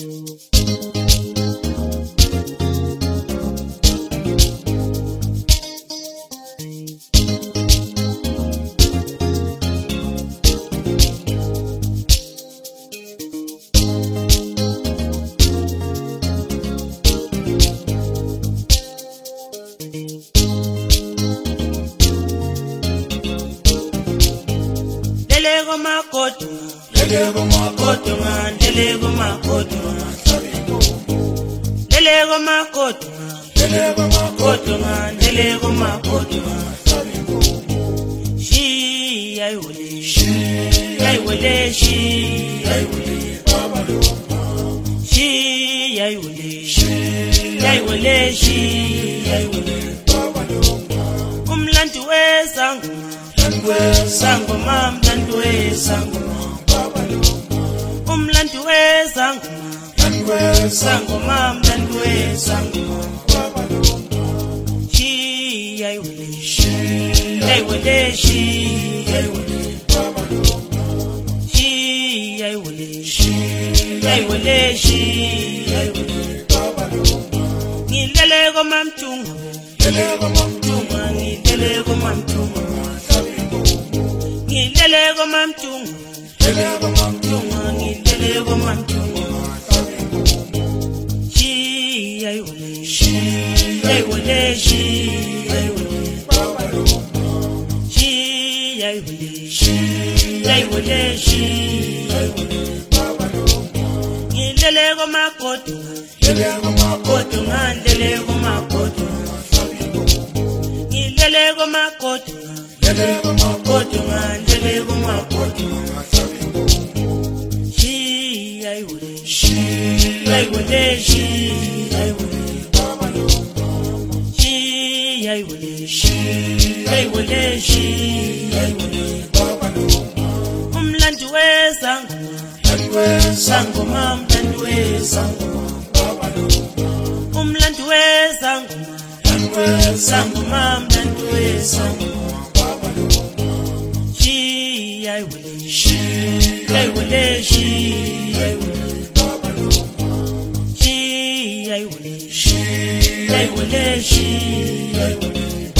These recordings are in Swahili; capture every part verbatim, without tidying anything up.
Delego makoto, delego makoto man, delego makoto man, delego makoto man, delego makoto man, delego makoto man. She, I will, she, I will, she, I will, she, I will, she, I will, she, I will. Umlantu wesangu. Sango mam landwe sango umlandu we sango sango mam landwe sango she I will she I will she I will she I will she I will she I will ngilele ko mamtungu ngilele ko mamtungu ngilele ko mamtungu Ngilelego mamtungu, ngilelego mamtungu, ngilelego mamtungu. She, I will, she, I will, she, I will. She, I will, she, I will, she, I will. Ngilelego makoto, ngilelego makoto, ngilelego makoto. Ngilelego makoto. Delego makoto man, delego makoto. She, I will, she, I will, she, I will. She, I will, she, I will, she, I will. Umlandu we sango, sango mam, umlandu we sango. Umlandu we sango, sango mam, umlandu we sango. She, I will, she, I will, she, I will. She, I will, she, I will, she, I will.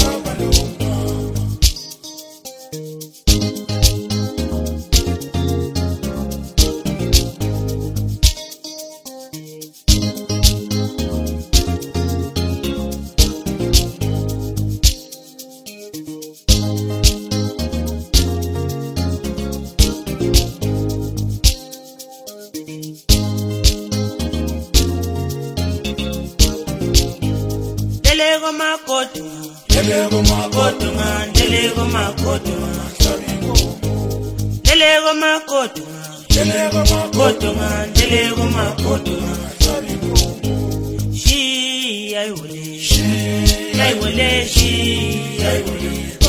Delego makoto, delego makoto man, delego makoto man. Delego makoto, delego makoto man, delego makoto man. She, I will, she, I will, she, I will.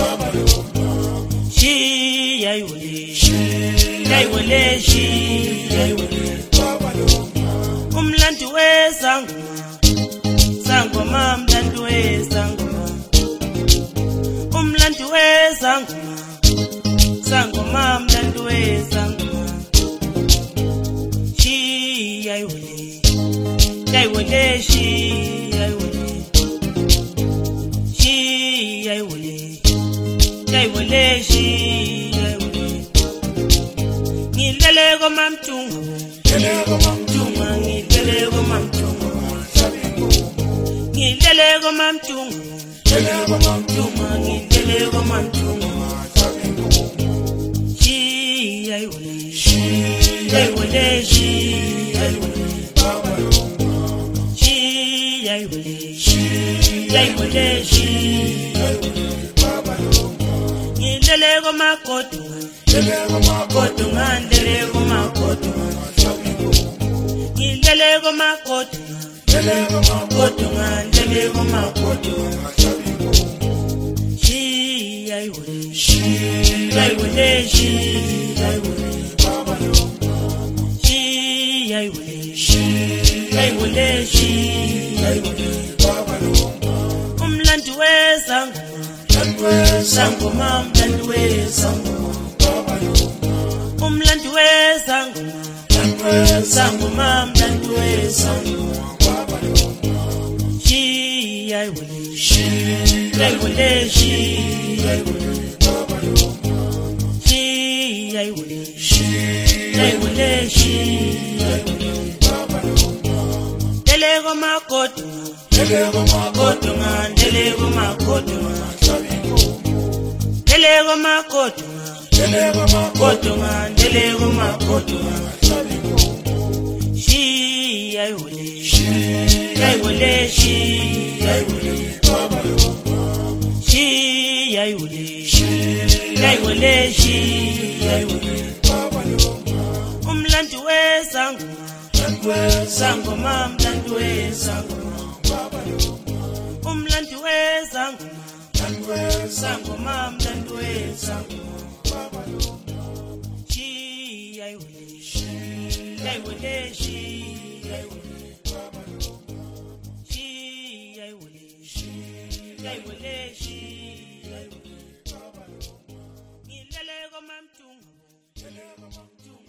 She, I will, she, I will, she, I will. Umlantu we sangu. Sango mam landu we sango mam umlandu we sango mam sango mam landu we sango mam she I will I will she I will she I will I will she I will ngilele ko mamtungu ngilele ko mamtungu ngilele ko mamtungu Ngilelego mamtungu, ngilelego mamtungu, ngilelego mamtungu. She, I will, she, I will, she, I will. She, I will, she, I will, she, I will. Ngilelego makoto, ngilelego makoto, ngilelego makoto. Ngilelego makoto. Delego makoto man, delego makoto. She, I will, she, I will, she, I will. She, I will, she, I will, she, I will. Umlandu we sango, sango mam, umlandu we sango. Umlandu we sango, sangoma mlanduwe sangoma baba lo shi ay wole shi ay wole shi ay wole baba lo shi ay wole shi ay wole shi ay wole baba lo delego makoto delego makoto delego makoto delego makoto delego makoto delego makoto shi ay wole shi ay wole shi ay wole baba lo shi ay wole shi ay wole shi ay wole baba lo umlandu wesangoma sangoma mlandu wesangoma baba lo umlandu wesangoma sangoma mlandu wesangoma baba lo shi ay wole shi ay wole shi ay wole baba lo shi ay wole shi ay wole shi ay wole baba lo ngilele ko mamtungu ngilele ko mamtungu